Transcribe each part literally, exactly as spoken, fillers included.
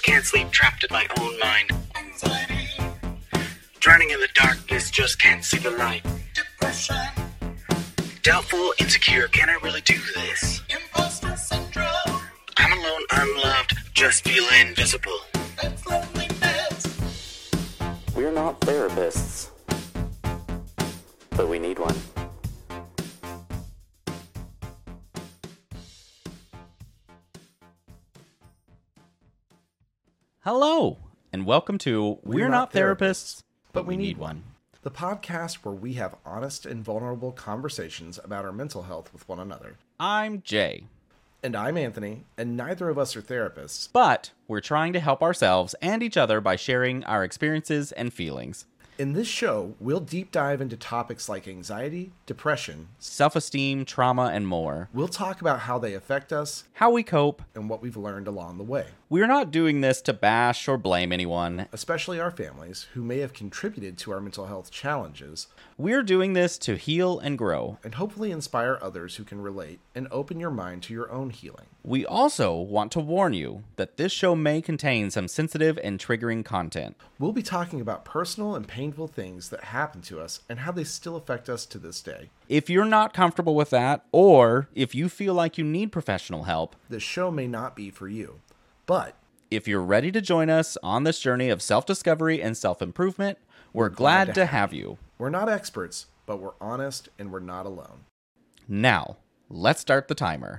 can't sleep, trapped in my own mind. Anxiety. Drowning in the darkness, just can't see the light. Depression. Doubtful, insecure, can I really do this? Imposter syndrome. I'm alone, unloved, just feel invisible. That's loneliness. We're not therapists, but we need one. Hello, and welcome to We're, We're Not, Not Therapists, therapists, but We Need One. The podcast where we have honest and vulnerable conversations about our mental health with one another. I'm Jay. And I'm Anthony, and neither of us are therapists. But we're trying to help ourselves and each other by sharing our experiences and feelings. In this show, we'll deep dive into topics like anxiety, depression, self-esteem, trauma, and more. We'll talk about how they affect us, how we cope, and what we've learned along the way. We're not doing this to bash or blame anyone, especially our families who may have contributed to our mental health challenges. We're doing this to heal and grow, and hopefully inspire others who can relate and open your mind to your own healing. We also want to warn you that this show may contain some sensitive and triggering content. We'll be talking about personal and painful things that happen to us and how they still affect us to this day. If you're not comfortable with that, or if you feel like you need professional help, this show may not be for you. But if you're ready to join us on this journey of self-discovery and self-improvement, we're, we're glad, glad to have you. We're not experts, but we're honest and we're not alone. Now, let's start the timer.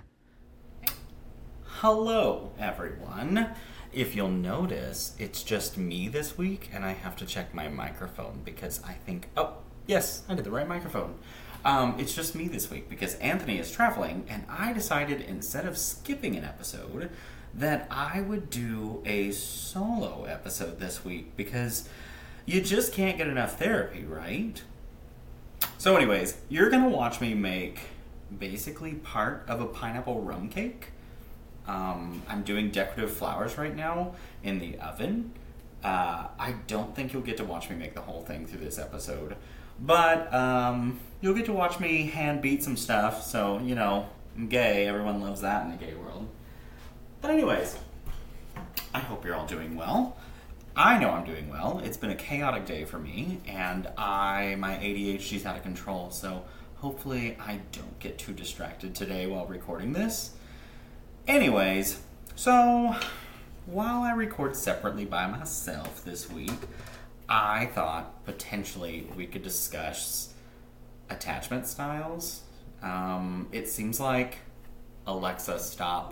Hello, everyone. If you'll notice, it's just me this week, and I have to check my microphone because I think, oh, yes, I did the right microphone. Um, it's just me this week because Anthony is traveling, and I decided instead of skipping an episode, that I would do a solo episode this week because you just can't get enough therapy, right? So anyways, you're going to watch me make basically part of a pineapple rum cake. Um, I'm doing decorative flowers right now in the oven. Uh, I don't think you'll get to watch me make the whole thing through this episode. But um, you'll get to watch me hand beat some stuff. So, you know, I'm gay. Everyone loves that in the gay world. But anyways, I hope you're all doing well. I know I'm doing well. It's been a chaotic day for me. And I my A D H D's out of control. So hopefully I don't get too distracted today while recording this. Anyways, so while I record separately by myself this week, I thought potentially we could discuss attachment styles. Um, it seems like Alexa, stop.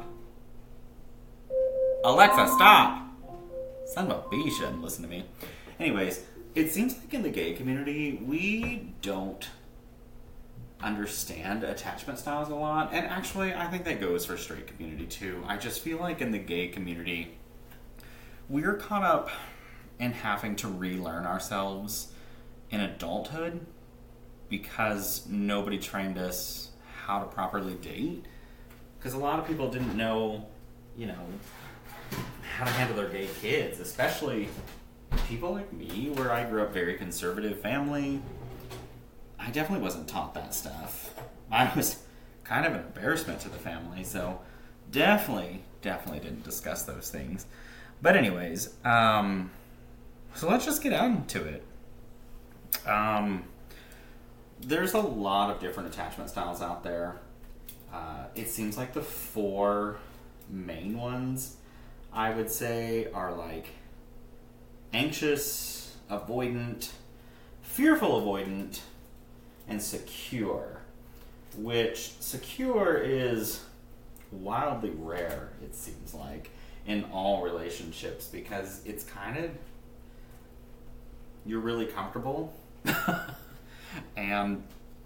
Alexa, stop! Son of a bee shouldn't listen to me. Anyways, it seems like in the gay community, we don't understand attachment styles a lot, and actually I think that goes for straight community too. I just feel like in the gay community we're caught up in having to relearn ourselves in adulthood because nobody trained us how to properly date, because a lot of people didn't know, you know, how to handle their gay kids, especially people like me where I grew up very conservative family. I definitely wasn't taught that stuff. I was kind of an embarrassment to the family, so definitely, definitely didn't discuss those things. But anyways, um, so let's just get out into it. Um, there's a lot of different attachment styles out there. Uh, it seems like the four main ones, I would say, are like anxious, avoidant, fearful avoidant, and secure, which secure is wildly rare, it seems like, in all relationships, because it's kind of, you're really comfortable, and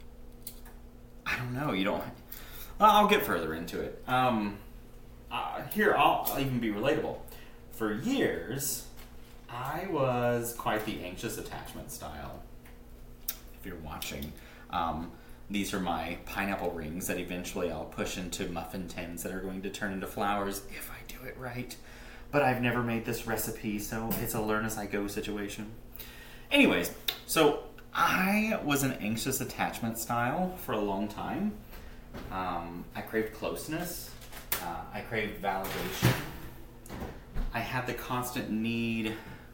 I don't know, you don't, I'll get further into it. Um, uh, here, I'll, I'll even be relatable. For years, I was quite the anxious attachment style. If you're watching, um, these are my pineapple rings that eventually I'll push into muffin tins that are going to turn into flowers if I do it right. But I've never made this recipe, so it's a learn as I go situation. Anyways, so I was an anxious attachment style for a long time. Um, I craved closeness. Uh, I craved validation. I had the constant need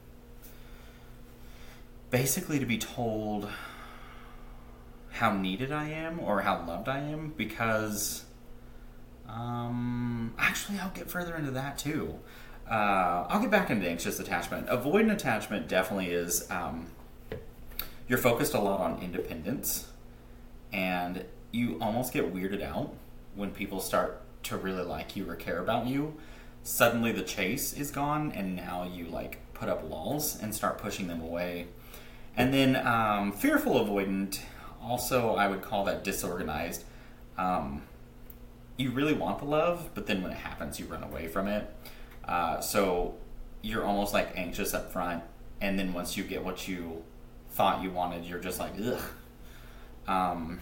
basically to be told how needed I am or how loved I am, because um, actually I'll get further into that too. Uh, I'll get back into anxious attachment. Avoidant attachment definitely is, um, you're focused a lot on independence, and you almost get weirded out when people start to really like you or care about you. Suddenly the chase is gone, and now you like put up walls and start pushing them away. And then um, fearful avoidant, also I would call that disorganized. Um, you really want the love, but then when it happens, you run away from it. Uh, so you're almost like anxious up front, and then once you get what you thought you wanted, you're just like, ugh. Um,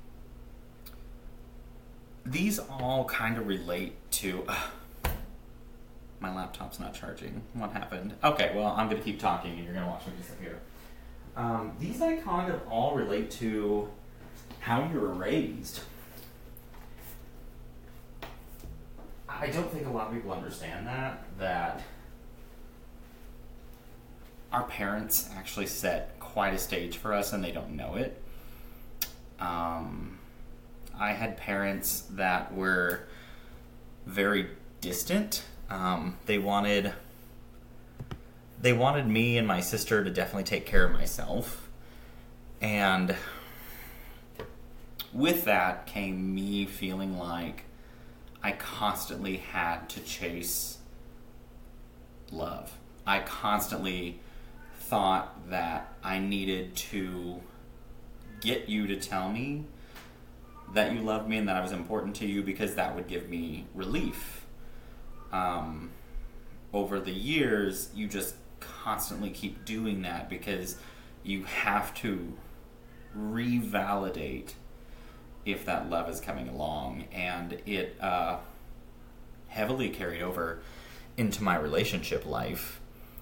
these all kind of relate to... Uh, my laptop's not charging. What happened? Okay, well, I'm going to keep talking, and you're going to watch me disappear. Um, these I kind of all relate to how you were raised. I don't think a lot of people understand that, that our parents actually set quite a stage for us and they don't know it. Um, I had parents that were very distant. Um, they wanted... They wanted me and my sister to definitely take care of myself. And with that came me feeling like I constantly had to chase love. I constantly thought that I needed to get you to tell me that you loved me and that I was important to you, because that would give me relief. Um, over the years, you just constantly keep doing that because you have to revalidate if that love is coming along, and it uh, heavily carried over into my relationship life.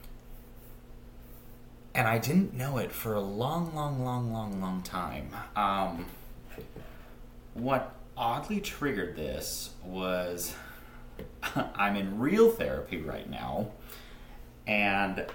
And I didn't know it for a long, long, long, long, long time. Um, what oddly triggered this was I'm in real therapy right now, and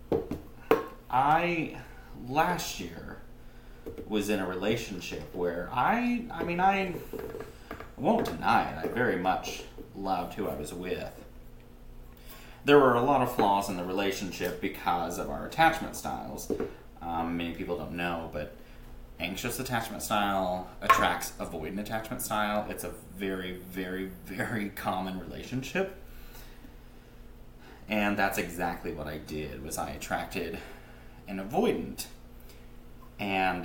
I, last year, was in a relationship where I, I mean, I won't deny it, I very much loved who I was with. There were a lot of flaws in the relationship because of our attachment styles. Um, many people don't know, but anxious attachment style attracts avoidant attachment style. It's a very, very, very common relationship. And that's exactly what I did, was I attracted an avoidant. And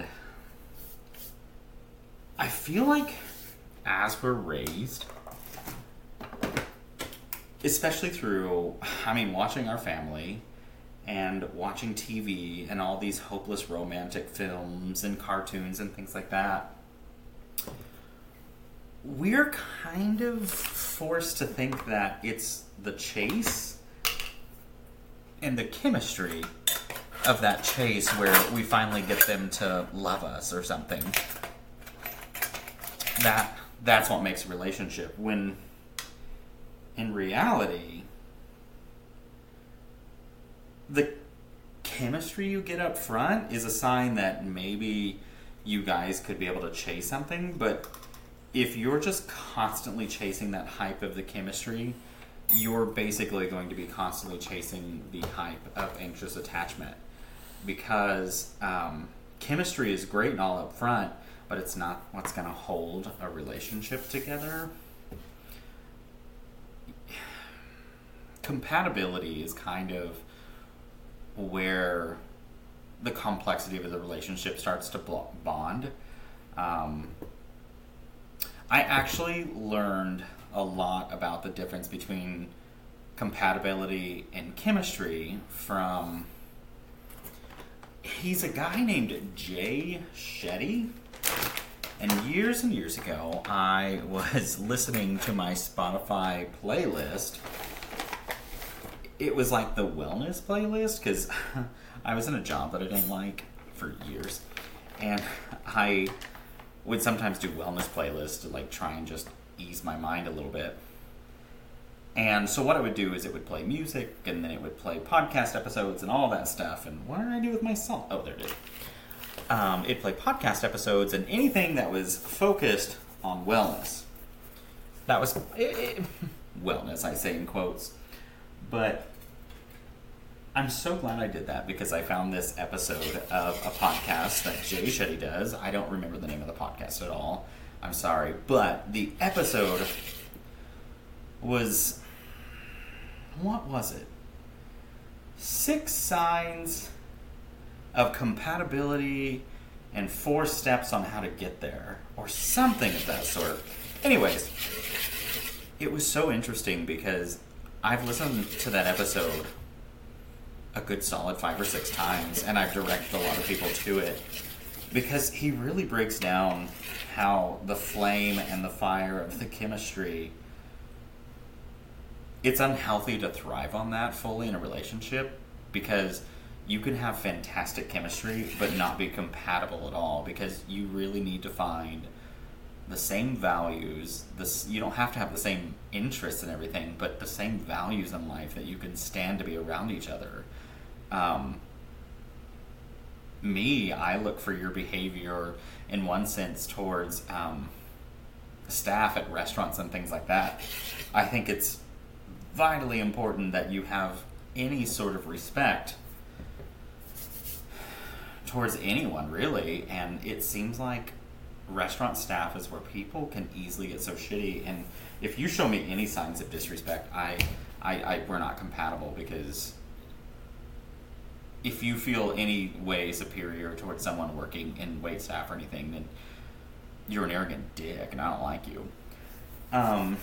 I feel like as we're raised, especially through, I mean, watching our family and watching T V and all these hopeless romantic films and cartoons and things like that, we're kind of forced to think that it's the chase and the chemistry of that chase where we finally get them to love us or something. That that's what makes a relationship, when in reality the chemistry you get up front is a sign that maybe you guys could be able to chase something. But if you're just constantly chasing that hype of the chemistry, you're basically going to be constantly chasing the hype of anxious attachment, because um, chemistry is great and all up front, but it's not what's going to hold a relationship together. Compatibility is kind of where the complexity of the relationship starts to bond. Um, I actually learned a lot about the difference between compatibility and chemistry from... He's a guy named Jay Shetty. And years and years ago, I was listening to my Spotify playlist. It was like the wellness playlist, because I was in a job that I didn't like for years. And I would sometimes do wellness playlists to like try and just ease my mind a little bit. And so what it would do is it would play music, and then it would play podcast episodes and all that stuff. And what did I do with my song? Oh, there it is. Um, it'd play podcast episodes and anything that was focused on wellness. That was... It, it, wellness, I say in quotes. But I'm so glad I did that, because I found this episode of a podcast that Jay Shetty does. I don't remember the name of the podcast at all. I'm sorry. But the episode was... What was it? Six signs of compatibility and four steps on how to get there. Or something of that sort. Anyways, it was so interesting because I've listened to that episode a good solid five or six times, and I've directed a lot of people to it, because he really breaks down how the flame and the fire of the chemistry, it's unhealthy to thrive on that fully in a relationship, because you can have fantastic chemistry but not be compatible at all, because you really need to find the same values. This, you don't have to have the same interests and everything, but the same values in life that you can stand to be around each other. Um, me, I look for your behavior in one sense towards um, staff at restaurants and things like that. I think it's vitally important that you have any sort of respect towards anyone, really. And it seems like restaurant staff is where people can easily get so shitty. And if you show me any signs of disrespect, I, I, I we're not compatible, because if you feel any way superior towards someone working in wait staff or anything, then you're an arrogant dick, and I don't like you. Um,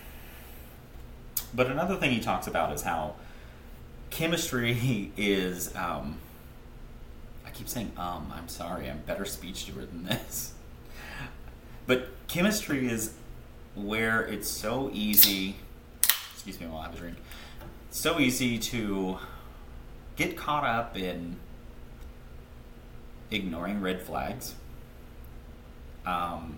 but another thing he talks about is how chemistry is, um, I keep saying um, I'm sorry, I'm a better speech steward than this. But chemistry is where it's so easy, excuse me while I have a drink, so easy to get caught up in ignoring red flags. Um,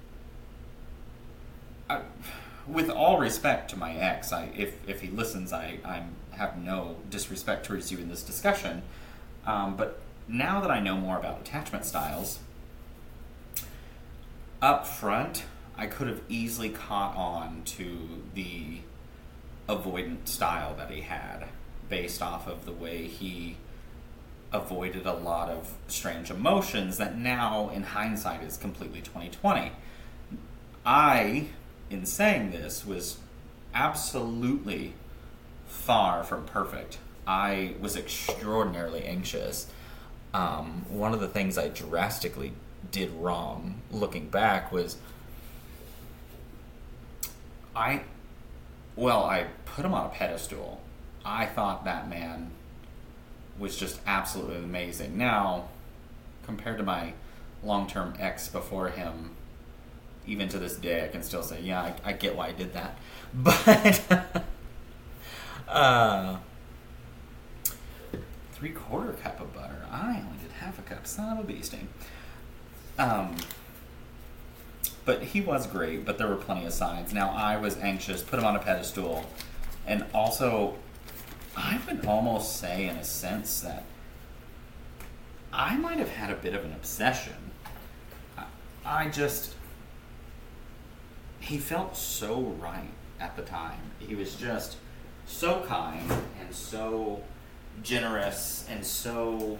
I, with all respect to my ex, I, if if he listens, I I have no disrespect towards you in this discussion. Um, but now that I know more about attachment styles, up front, I could have easily caught on to the avoidant style that he had, based off of the way he avoided a lot of strange emotions that now, in hindsight, is completely twenty twenty. I, in saying this, was absolutely far from perfect. I was extraordinarily anxious. Um, one of the things I drastically did wrong, looking back, was I, well, I put him on a pedestal. I thought that man was just absolutely amazing. Now, compared to my long-term ex before him, even to this day, I can still say, yeah, I, I get why I did that. But, uh, three-quarter cup of butter. I only did half a cup. Son of a bee sting. Um, but he was great, but there were plenty of signs. Now, I was anxious, put him on a pedestal, and also, I would almost say, in a sense, that I might have had a bit of an obsession. I, I just... He felt so right at the time. He was just so kind and so generous and so...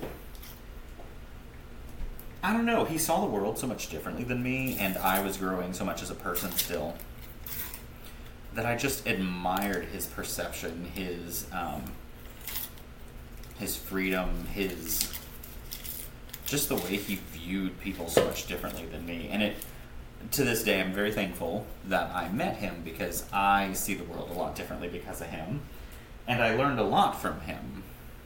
I don't know. He saw the world so much differently than me, and I was growing so much as a person still, that I just admired his perception, his um, his freedom, his just the way he viewed people so much differently than me. And it, to this day, I'm very thankful that I met him, because I see the world a lot differently because of him, and I learned a lot from him.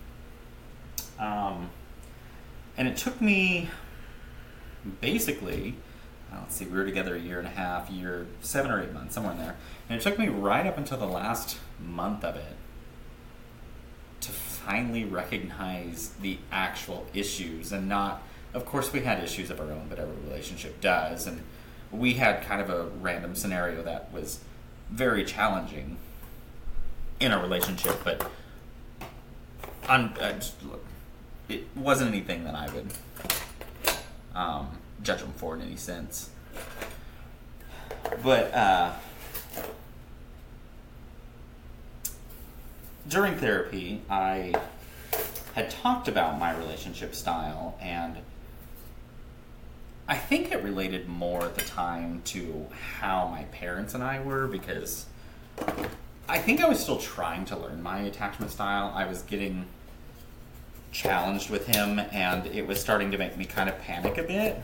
Um, and it took me basically, let's see, we were together a year and a half, year, seven or eight months, somewhere in there. And it took me right up until the last month of it to finally recognize the actual issues, and not, of course we had issues of our own, but every relationship does. And we had kind of a random scenario that was very challenging. in a relationship, but on, uh, just, look, it wasn't anything that I would um, judge them for in any sense. But uh, during therapy, I had talked about my relationship style, and I think it related more at the time to how my parents and I were, because I think I was still trying to learn my attachment style. I was getting challenged with him, and it was starting to make me kind of panic a bit.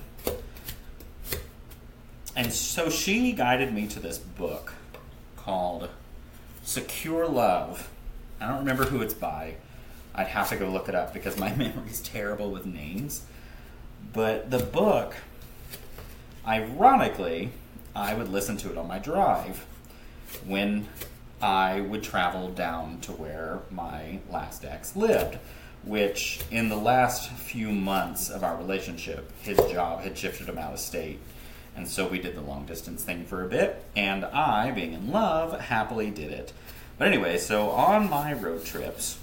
And so she guided me to this book called Secure Love. I don't remember who it's by. I'd have to go look it up because my memory's terrible with names. But the book, ironically, I would listen to it on my drive when I would travel down to where my last ex lived, which in the last few months of our relationship, his job had shifted him out of state. And so we did the long distance thing for a bit, and I, being in love, happily did it. But anyway, so on my road trips,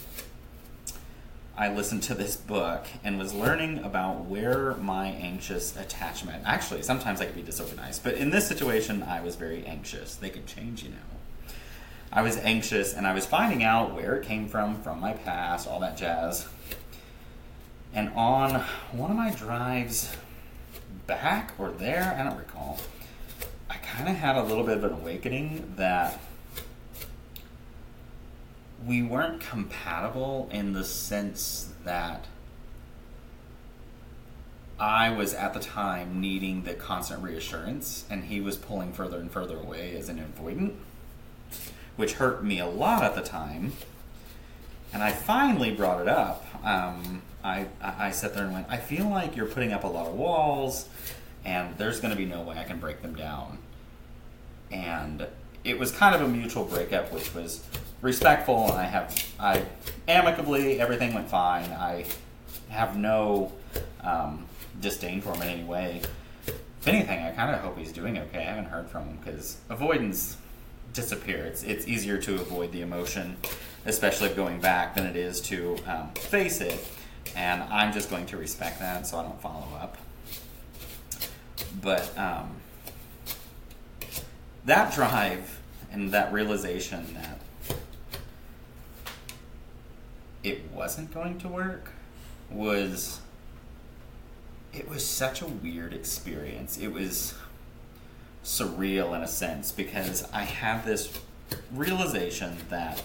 I listened to this book and was learning about where my anxious attachment, actually, sometimes I could be disorganized, but in this situation, I was very anxious. They could change, you know. I was anxious, and I was finding out where it came from, from my past, all that jazz. And on one of my drives back or there, I don't recall, I kind of had a little bit of an awakening that we weren't compatible in the sense that I was at the time needing the constant reassurance, and he was pulling further and further away as an avoidant, which hurt me a lot at the time. And I finally brought it up. Um, I, I sat there and went, I feel like you're putting up a lot of walls, and there's going to be no way I can break them down. And it was kind of a mutual breakup, which was respectful, and I have, I amicably, everything went fine. I have no um, disdain for him in any way. If anything, I kind of hope he's doing okay. I haven't heard from him, because avoidance disappear. It's, it's easier to avoid the emotion, especially going back, than it is to um, face it. And I'm just going to respect that, so I don't follow up. But um, that drive and that realization that it wasn't going to work was, it was such a weird experience. It was surreal in a sense, because I have this realization that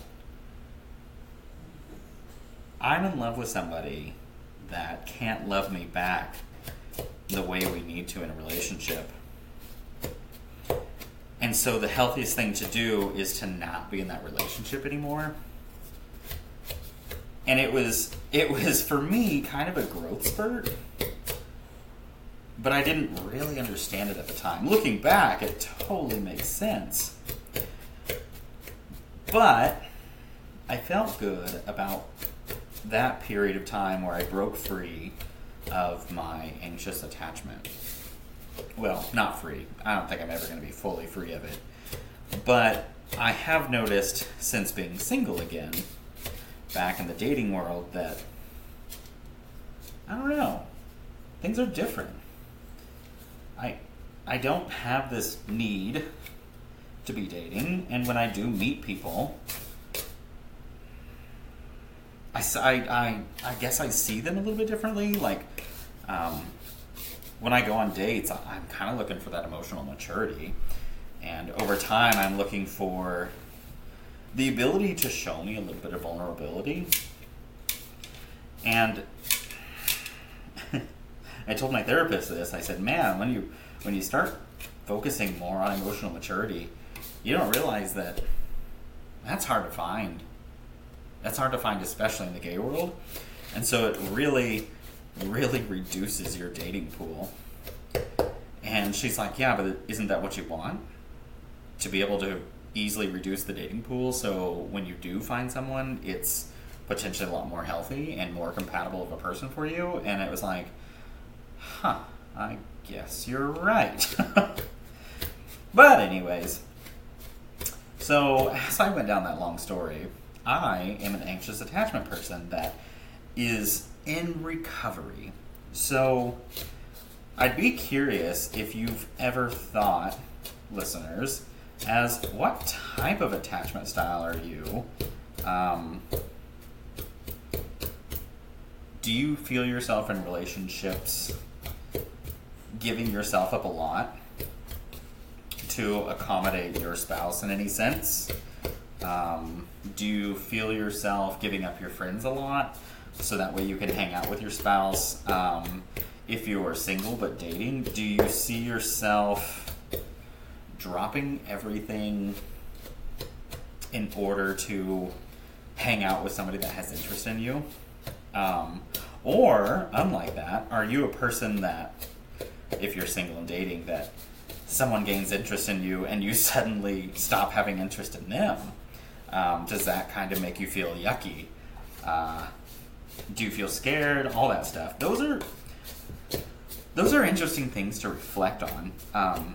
I'm in love with somebody that can't love me back the way we need to in a relationship. And so the healthiest thing to do is to not be in that relationship anymore. And it was, it was for me kind of a growth spurt, but I didn't really understand it at the time. Looking back, it totally makes sense. But I felt good about that period of time where I broke free of my anxious attachment. Well, not free. I don't think I'm ever going to be fully free of it. But I have noticed since being single again, back in the dating world, that, I don't know, things are different. I I don't have this need to be dating, and when I do meet people, I, I, I, I guess I see them a little bit differently. Like, um, when I go on dates, I'm kind of looking for that emotional maturity. And over time, I'm looking for the ability to show me a little bit of vulnerability. And I told my therapist this. I said, man, when you when you start focusing more on emotional maturity, you don't realize that that's hard to find. That's hard to find, especially in the gay world. And so it really, really reduces your dating pool. And she's like, yeah, but isn't that what you want? To be able to easily reduce the dating pool, so when you do find someone, it's potentially a lot more healthy and more compatible of a person for you. And it was like, huh, I guess you're right. But anyways, so So, as I went down that long story, I am an anxious attachment person that is in recovery. So, I'd be curious if you've ever thought, listeners, as what type of attachment style are you? Um, do you feel yourself in relationships giving yourself up a lot to accommodate your spouse in any sense? Um, do you feel yourself giving up your friends a lot so that way you can hang out with your spouse? Um, if you are single but dating, do you see yourself dropping everything in order to hang out with somebody that has interest in you? Um, or, unlike that, are you a person that, if you're single and dating, that someone gains interest in you and you suddenly stop having interest in them? Um, does that kind of make you feel yucky? Uh, do you feel scared? All that stuff. Those are those are interesting things to reflect on. Um,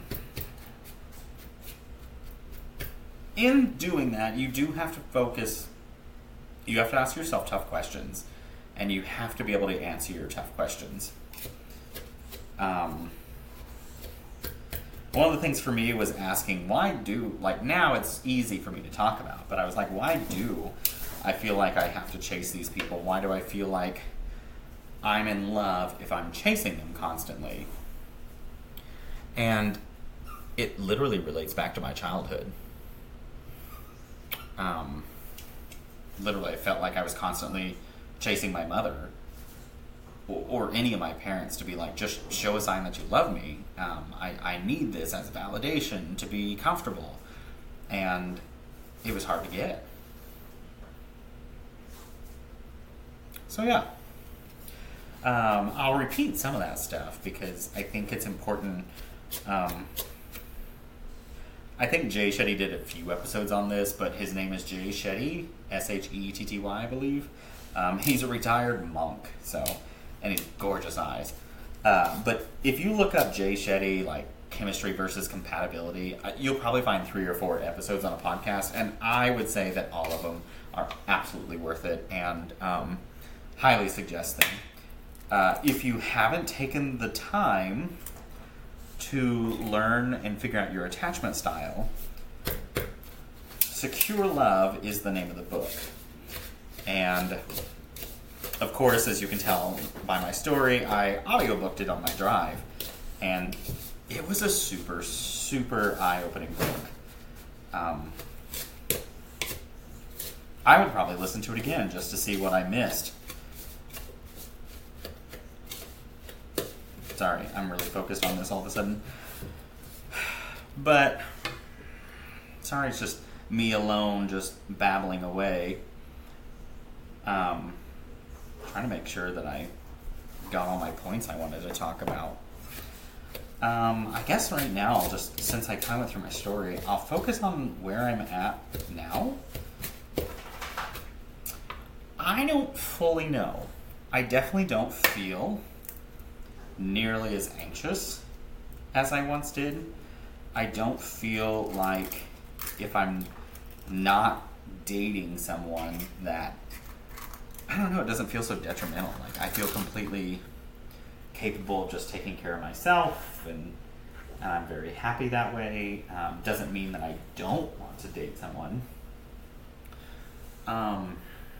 in doing that, you do have to focus. You have to ask yourself tough questions, and you have to be able to answer your tough questions. Um, one of the things for me was asking, why do, like now it's easy for me to talk about, but I was like, why do I feel like I have to chase these people? Why do I feel like I'm in love if I'm chasing them constantly? And it literally relates back to my childhood. Um, literally, I felt like I was constantly chasing my mother or, or any of my parents to be like, just show a sign that you love me. Um, I, I need this as validation to be comfortable. And it was hard to get. So yeah. Um, I'll repeat some of that stuff because I think it's important. Um, I think Jay Shetty did a few episodes on this, but his name is Jay Shetty, S H E T T Y, I believe. Um, he's a retired monk, so, and he's gorgeous eyes. Uh, but if you look up Jay Shetty, like chemistry versus compatibility, uh, you'll probably find three or four episodes on a podcast, and I would say that all of them are absolutely worth it, and um, highly suggest them. Uh, if you haven't taken the time to learn and figure out your attachment style, Secure Love is the name of the book. And of course, as you can tell by my story, I audiobooked it on my drive. And it was a super, super eye-opening book. Um, I would probably listen to it again just to see what I missed. Sorry, I'm really focused on this all of a sudden. But, sorry, it's just me alone just babbling away. Um, trying to make sure that I got all my points I wanted to talk about. Um, I guess right now, just since I kind of went through my story, I'll focus on where I'm at now. I don't fully know. I definitely don't feel nearly as anxious as I once did. I don't feel like if I'm not dating someone that, I don't know, it doesn't feel so detrimental. Like I feel completely capable of just taking care of myself, and, and I'm very happy that way. Um, doesn't mean that I don't want to date someone. Um,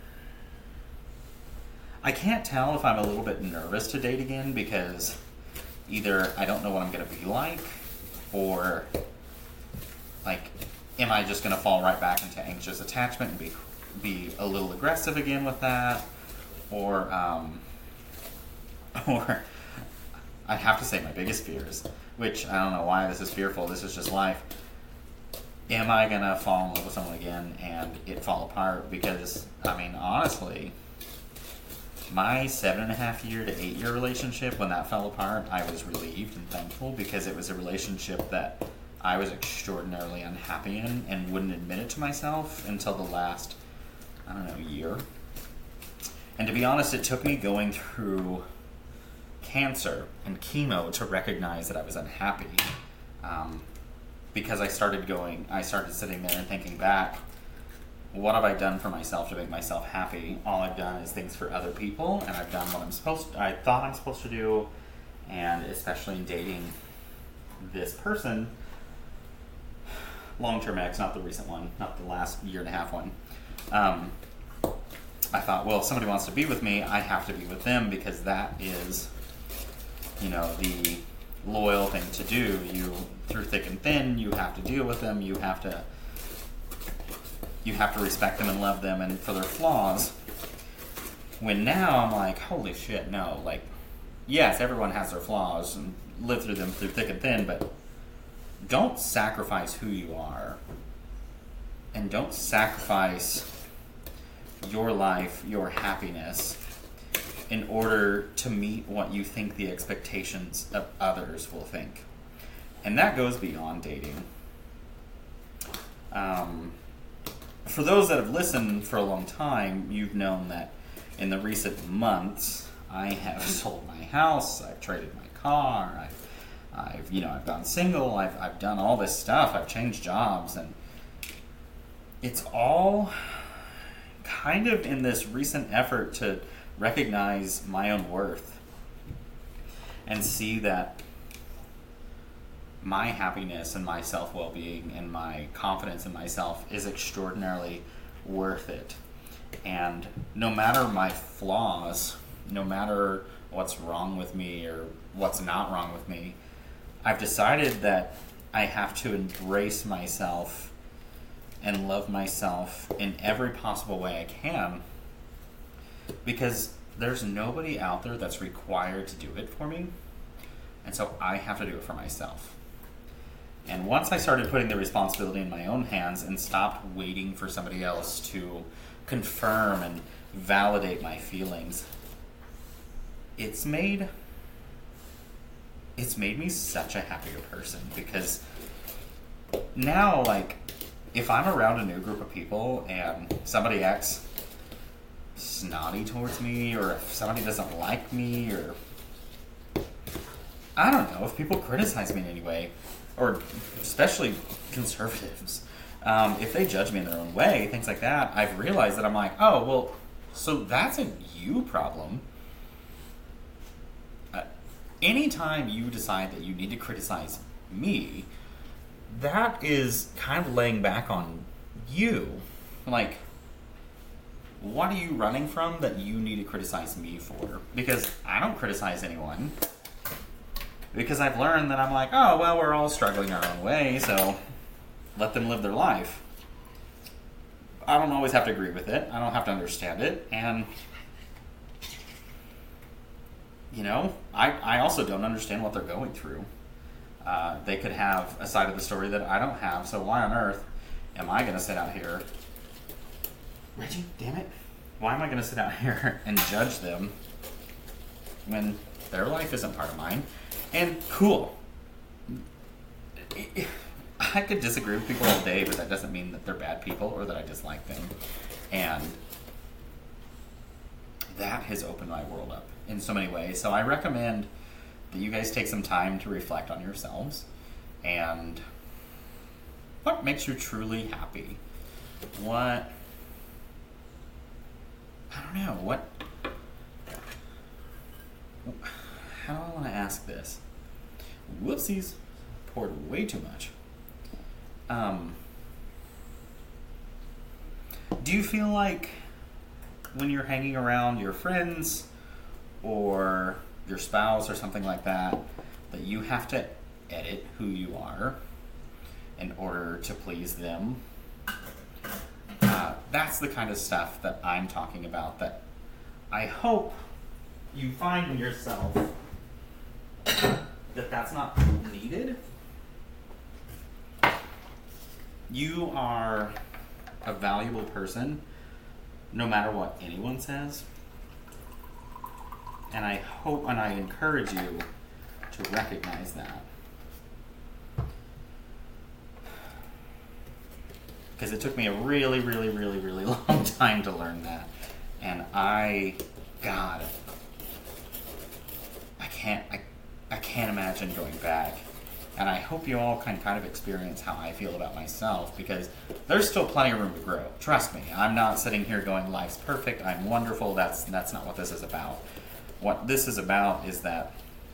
I can't tell if I'm a little bit nervous to date again because either I don't know what I'm going to be like, or like, am I just going to fall right back into anxious attachment and be be a little aggressive again with that, or um, or I have to say my biggest fears, which I don't know why this is fearful. This is just life. Am I going to fall in love with someone again and it fall apart? Because I mean, honestly, my seven and a half year to eight year relationship, when that fell apart, I was relieved and thankful because it was a relationship that I was extraordinarily unhappy in and wouldn't admit it to myself until the last, I don't know, year. And to be honest, it took me going through cancer and chemo to recognize that I was unhappy. Um, because I started going, I started sitting there and thinking back, what have I done for myself to make myself happy? All I've done is things for other people, and I've done what I'm supposed to, I thought I'm supposed to do, and especially in dating this person, long-term ex, not the recent one, not the last year and a half one. Um, I thought, well, if somebody wants to be with me, I have to be with them because that is, you know, the loyal thing to do. You, through thick and thin, you have to deal with them. You have to, you have to respect them and love them and for their flaws. When now I'm like, holy shit, no. Like, yes, everyone has their flaws and live through them through thick and thin, but don't sacrifice who you are. And don't sacrifice your life, your happiness, in order to meet what you think the expectations of others will think. And that goes beyond dating. Um, for those that have listened for a long time, you've known that in the recent months, I have sold my house, I've traded my car, I've, I've you know, I've gone single, I've, I've done all this stuff, I've changed jobs, and it's all kind of in this recent effort to recognize my own worth and see that my happiness and my self-well-being and my confidence in myself is extraordinarily worth it. And no matter my flaws, no matter what's wrong with me or what's not wrong with me, I've decided that I have to embrace myself and love myself in every possible way I can, because there's nobody out there that's required to do it for me, and so I have to do it for myself. And once I started putting the responsibility in my own hands and stopped waiting for somebody else to confirm and validate my feelings, it's made it's made me such a happier person, because now, like, if I'm around a new group of people and somebody acts snotty towards me, or if somebody doesn't like me, or I don't know, if people criticize me in any way, or especially conservatives, um, if they judge me in their own way, things like that, I've realized that I'm like, oh, well, so that's a you problem. Uh, anytime you decide that you need to criticize me, that is kind of laying back on you. Like, what are you running from that you need to criticize me for? Because I don't criticize anyone. Because I've learned that I'm like, oh, well, we're all struggling our own way, so let them live their life. I don't always have to agree with it. I don't have to understand it. And, you know, I, I also don't understand what they're going through. Uh, they could have a side of the story that I don't have, so why on earth am I going to sit out here? Reggie, damn it. Why am I going to sit out here and judge them when their life isn't part of mine? And cool. I could disagree with people all day, but that doesn't mean that they're bad people or that I dislike them. And that has opened my world up in so many ways. So I recommend that you guys take some time to reflect on yourselves and what makes you truly happy. What, I don't know, what, how do I want to ask this? Whoopsies, poured way too much. Um, do you feel like when you're hanging around your friends or your spouse or something like that, that you have to edit who you are in order to please them? Uh, that's the kind of stuff that I'm talking about, that I hope you find in yourself that that's not needed. You are a valuable person, no matter what anyone says. And I hope and I encourage you to recognize that. Because it took me a really, really, really, really long time to learn that. And I, God, I can't, I, I can't imagine going back And I hope you all can kind of experience how I feel about myself, because there's still plenty of room to grow. Trust me, I'm not sitting here going, life's perfect, I'm wonderful. That's that's not what this is about. What this is about is that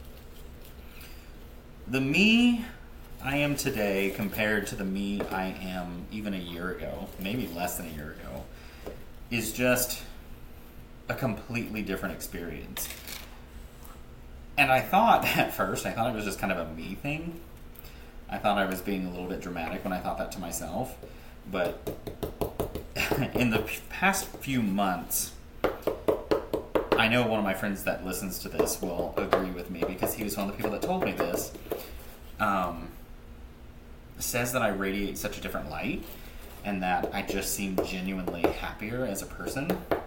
the me I am today compared to the me I am even a year ago, maybe less than a year ago, is just a completely different experience. And I thought at first, I thought it was just kind of a me thing. I thought I was being a little bit dramatic when I thought that to myself. But in the past few months, I know one of my friends that listens to this will agree with me, because he was one of the people that told me this. Um, says that I radiate such a different light, and that I just seem genuinely happier as a person.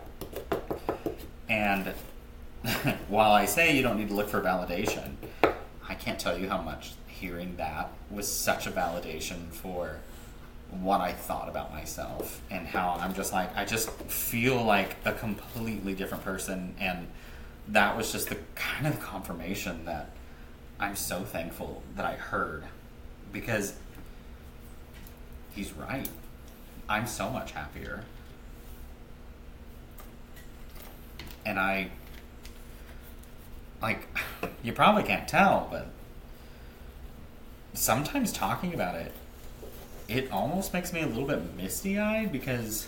And while I say you don't need to look for validation, I can't tell you how much hearing that was such a validation for what I thought about myself, and how I'm just like, I just feel like a completely different person. And that was just the kind of confirmation that I'm so thankful that I heard, because he's right. I'm so much happier. And I, like, you probably can't tell, but sometimes talking about it, it almost makes me a little bit misty-eyed, because,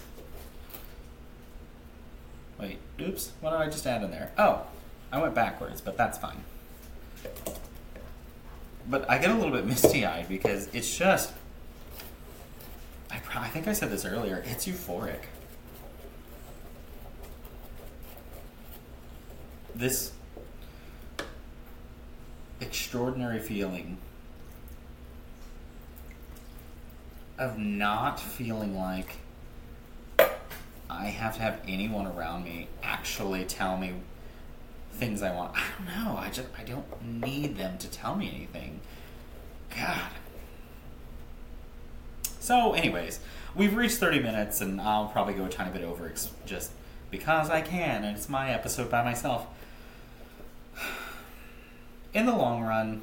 wait, oops, what did I just add in there? Oh, I went backwards, but that's fine. But I get a little bit misty-eyed because it's just, I, pro- I think I said this earlier, it's euphoric. This extraordinary feeling of not feeling like I have to have anyone around me actually tell me things I want. I don't know. I just I don't need them to tell me anything. God. So, anyways, we've reached thirty minutes, and I'll probably go a tiny bit over, just because I can, and it's my episode by myself. In the long run,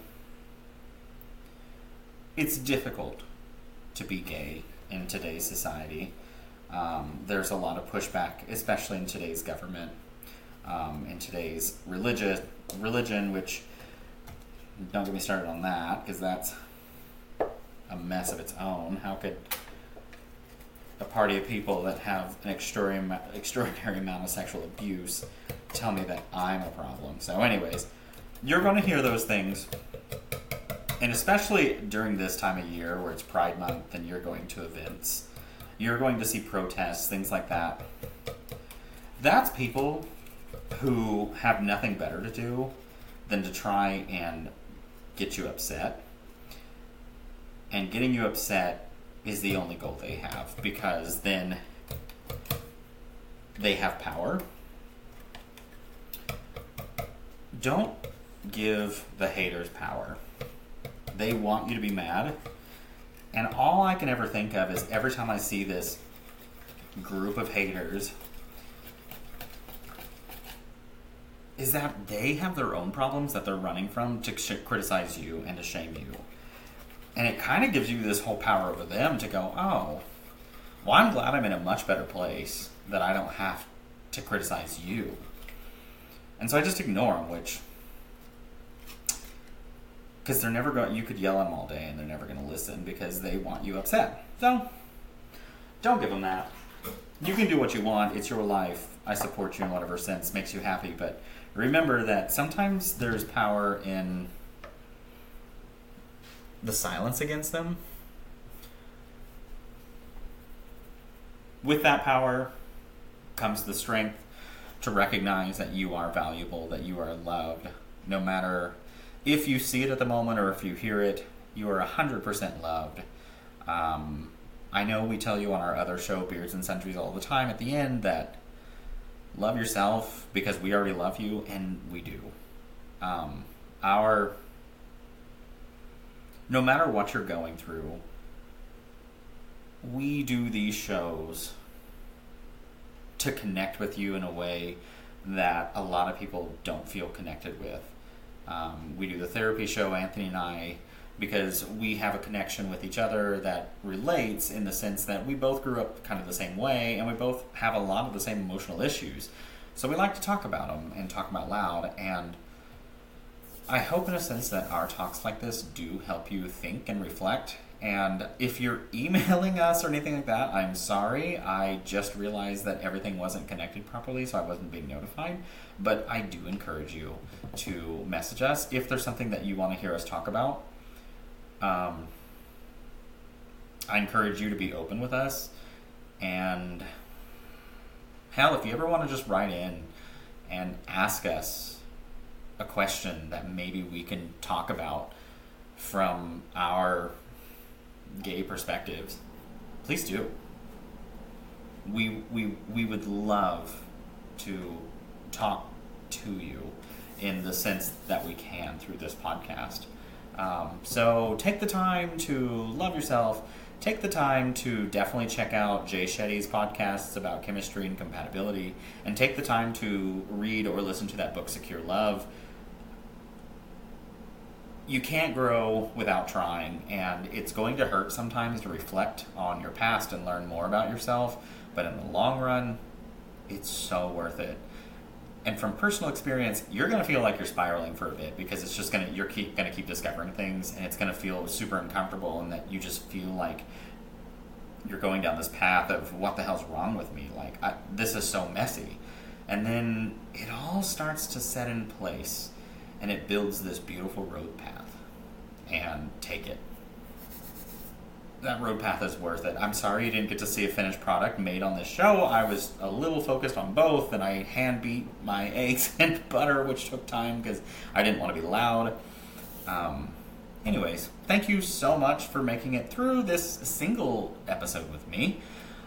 it's difficult to be gay in today's society. Um, there's a lot of pushback, especially in today's government, um, in today's religion, religion, which, don't get me started on that, because that's a mess of its own. How could a party of people that have an extraordinary, extraordinary amount of sexual abuse tell me that I'm a problem? So anyways, you're going to hear those things. And especially during this time of year where it's Pride Month and you're going to events, you're going to see protests, things like that. That's people who have nothing better to do than to try and get you upset. And getting you upset is the only goal they have, because then they have power. Don't give the haters power. They want you to be mad. And all I can ever think of is every time I see this group of haters is that they have their own problems that they're running from to sh- criticize you and to shame you. And it kind of gives you this whole power over them to go, oh, well, I'm glad I'm in a much better place that I don't have to criticize you. And so I just ignore them, which, because they're never going, you could yell at them all day and they're never going to listen because they want you upset. So, don't give them that. You can do what you want. It's your life. I support you in whatever sense makes you happy. But remember that sometimes there's power in the silence against them. With that power comes the strength to recognize that you are valuable, that you are loved, no matter if you see it at the moment or if you hear it. You are one hundred percent loved. Um, I know we tell you on our other show, Beards and Sundries, all the time at the end that love yourself because we already love you, and we do. Um, our, no matter what you're going through, we do these shows to connect with you in a way that a lot of people don't feel connected with. Um, we do the therapy show, Anthony and I, because we have a connection with each other that relates in the sense that we both grew up kind of the same way, and we both have a lot of the same emotional issues. So we like to talk about them and talk them out loud, and I hope in a sense that our talks like this do help you think and reflect. And if you're emailing us or anything like that, I'm sorry. I just realized that everything wasn't connected properly, so I wasn't being notified. But I do encourage you to message us if there's something that you want to hear us talk about. Um, I encourage you to be open with us. And hell, if you ever want to just write in and ask us a question that maybe we can talk about from our gay perspectives, please do. We we we would love to talk to you in the sense that we can through this podcast. Um, so take the time to love yourself. Take the time to definitely check out Jay Shetty's podcasts about chemistry and compatibility, and take the time to read or listen to that book, Secure Love. You can't grow without trying, and it's going to hurt sometimes to reflect on your past and learn more about yourself, but in the long run, it's so worth it. And from personal experience, you're going to feel like you're spiraling for a bit, because it's just going to, you're keep, going to keep discovering things, and it's going to feel super uncomfortable, and that you just feel like you're going down this path of what the hell's wrong with me? Like, I, this is so messy. And then it all starts to set in place, and it builds this beautiful road path. And take it. That road path is worth it. I'm sorry you didn't get to see a finished product made on this show. I was a little focused on both, and I hand beat my eggs and butter, which took time because I didn't want to be loud. Um, anyways, thank you so much for making it through this single episode with me.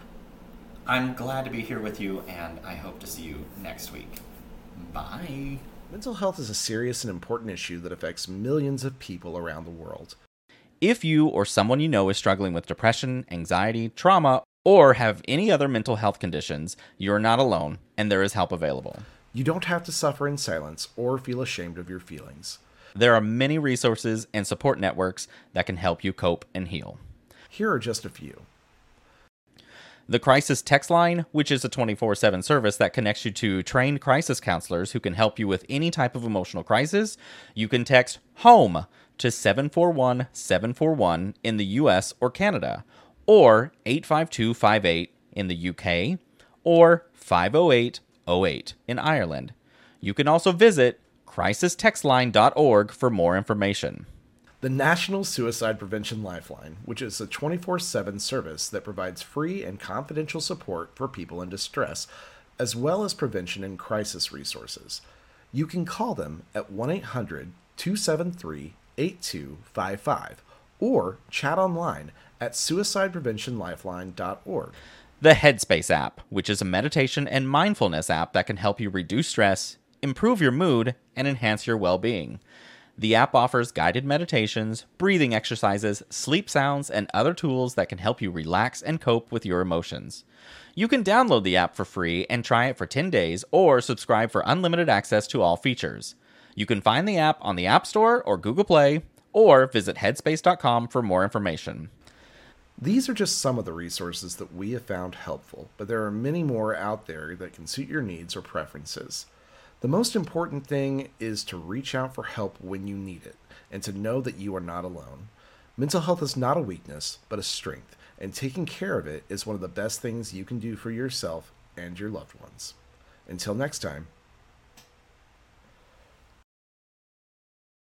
I'm glad to be here with you, and I hope to see you next week. Bye. Mental health is a serious and important issue that affects millions of people around the world. If you or someone you know is struggling with depression, anxiety, trauma, or have any other mental health conditions, you're not alone, and there is help available. You don't have to suffer in silence or feel ashamed of your feelings. There are many resources and support networks that can help you cope and heal. Here are just a few. The Crisis Text Line, which is a twenty-four seven service that connects you to trained crisis counselors who can help you with any type of emotional crisis. You can text HOME to seven four one seven four one in the U S or Canada, or eight five two five eight in the U K, or five oh eight oh eight in Ireland. You can also visit crisis text line dot org for more information. The National Suicide Prevention Lifeline, which is a twenty-four seven service that provides free and confidential support for people in distress, as well as prevention and crisis resources. You can call them at one eight hundred two seven three eight two five five or chat online at suicide prevention lifeline dot org. The Headspace app, which is a meditation and mindfulness app that can help you reduce stress, improve your mood, and enhance your well-being. The app offers guided meditations, breathing exercises, sleep sounds, and other tools that can help you relax and cope with your emotions. You can download the app for free and try it for ten days, or subscribe for unlimited access to all features. You can find the app on the App Store or Google Play, or visit headspace dot com for more information. These are just some of the resources that we have found helpful, but there are many more out there that can suit your needs or preferences. The most important thing is to reach out for help when you need it, and to know that you are not alone. Mental health is not a weakness, but a strength, and taking care of it is one of the best things you can do for yourself and your loved ones. Until next time.